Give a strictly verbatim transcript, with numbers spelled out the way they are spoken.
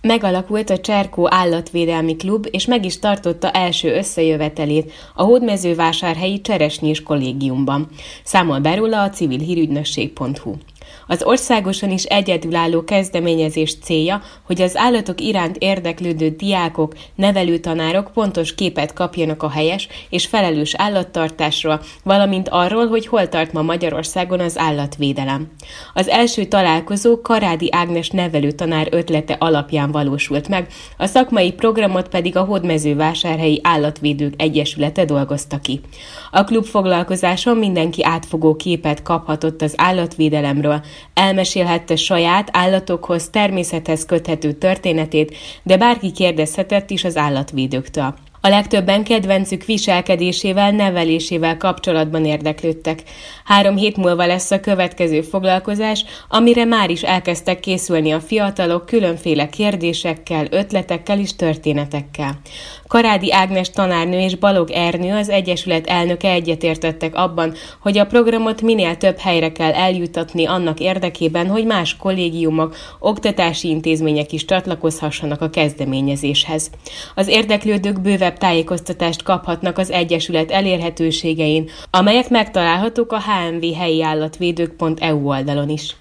Megalakult a Cserkó Állatvédelmi Klub, és meg is tartotta első összejövetelét a hódmezővásárhelyi Cseresnyés kollégiumban. Számol be róla a civilhírügynökség pont hu. Az országosan is egyedülálló kezdeményezés célja, hogy az állatok iránt érdeklődő diákok, nevelőtanárok pontos képet kapjanak a helyes és felelős állattartásról, valamint arról, hogy hol tart ma Magyarországon az állatvédelem. Az első találkozó Karádi Ágnes nevelőtanár ötlete alapján valósult meg, a szakmai programot pedig a Hódmezővásárhelyi Állatvédők Egyesülete dolgozta ki. A klub foglalkozáson mindenki átfogó képet kaphatott az állatvédelemről, elmesélhette saját állatokhoz, természethez köthető történetét, de bárki kérdezhetett is az állatvédőktől. A legtöbben kedvencük viselkedésével, nevelésével kapcsolatban érdeklődtek. Három hét múlva lesz a következő foglalkozás, amire már is elkezdtek készülni a fiatalok különféle kérdésekkel, ötletekkel és történetekkel. Karádi Ágnes tanárnő és Balog Ernő, az Egyesület elnöke egyetértettek abban, hogy a programot minél több helyre kell eljutatni annak érdekében, hogy más kollégiumok, oktatási intézmények is csatlakozhassanak a kezdeményezéshez. Az érdeklődők bővebb tájékoztatást kaphatnak az Egyesület elérhetőségein, amelyek megtalálhatók a há em vé helyi állatvédők pont e u oldalon is.